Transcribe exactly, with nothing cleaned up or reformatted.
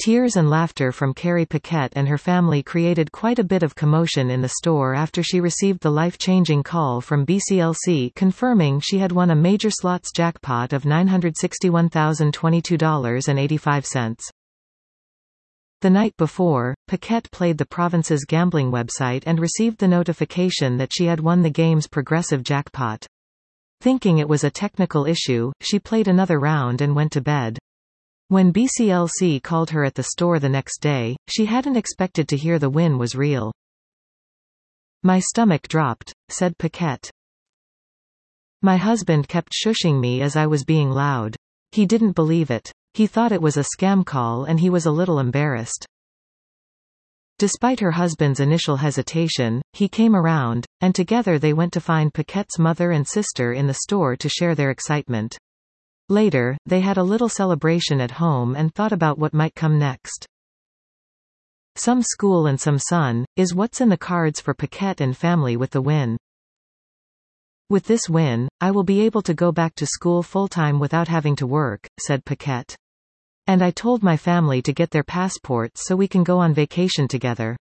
Tears and laughter from Carrie Paquette and her family created quite a bit of commotion in the store after she received the life-changing call from B C L C confirming she had won a major slots jackpot of nine hundred sixty-one thousand twenty-two dollars and eighty-five cents. The night before, Paquette played the province's gambling website and received the notification that she had won the game's progressive jackpot. Thinking it was a technical issue, she played another round and went to bed. When B C L C called her at the store the next day, she hadn't expected to hear the win was real. "My stomach dropped," said Paquette. "My husband kept shushing me as I was being loud. He didn't believe it. He thought it was a scam call and he was a little embarrassed." Despite her husband's initial hesitation, he came around, and together they went to find Paquette's mother and sister in the store to share their excitement. Later, they had a little celebration at home and thought about what might come next. Some school and some sun, is what's in the cards for Paquette and family with the win. "With this win, I will be able to go back to school full-time without having to work," said Paquette. "And I told my family to get their passports so we can go on vacation together."